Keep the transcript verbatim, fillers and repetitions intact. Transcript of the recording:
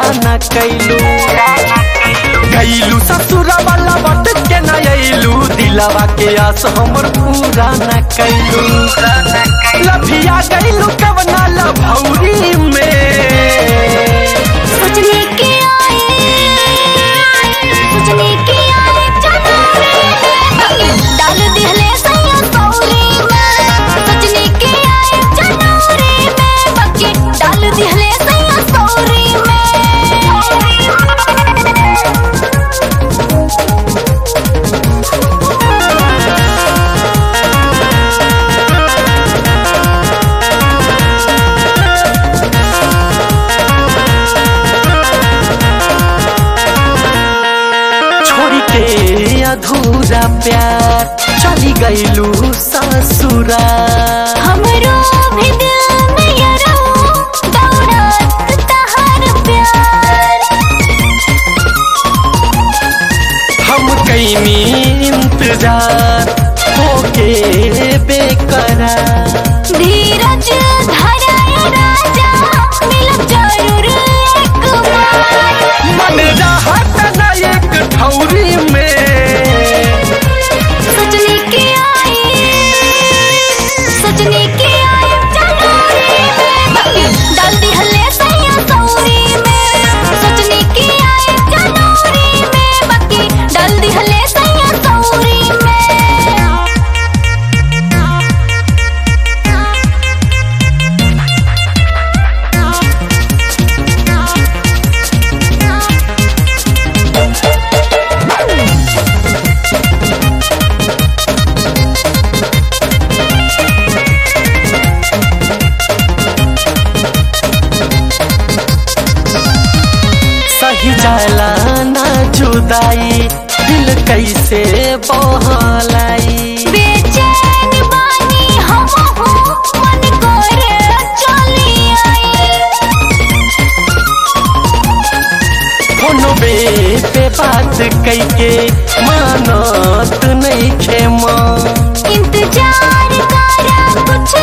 न कैलू गईलू ससुरा वाला बट के न अइलू दिलवा के आस हमर पूरा न कैलू लभिया गईलू कवना लभौरी में सोचने के आए सोचने के आए जनौरी डाल दिहले सैया सौरी में सोचने के आए जनौरी में बके डाल दिहले सैया सौरी में अधूरा प्यार चली गईलू ससुरा हमरो भी दिल में यारो दौड़त तहार प्यार हम कईनी इंतजार होके बेकरार धीरज धराए राजा मिलब जरूर एक बार मन रहत न एक ठौरी में सजनी के आए सजनी के आए जनौरी में बके डाल दिहले सैया सौरी में सजनी के आए जनौरी में बके डाल दिहले सैया सौरी में सही जाला ना जुदाई दिल कैसे बहलाई बेचैन बानी हम हो मन करे चली आई फोनो बे पे बात कैके मानत नहीं खेमा इंतजार करा कुछ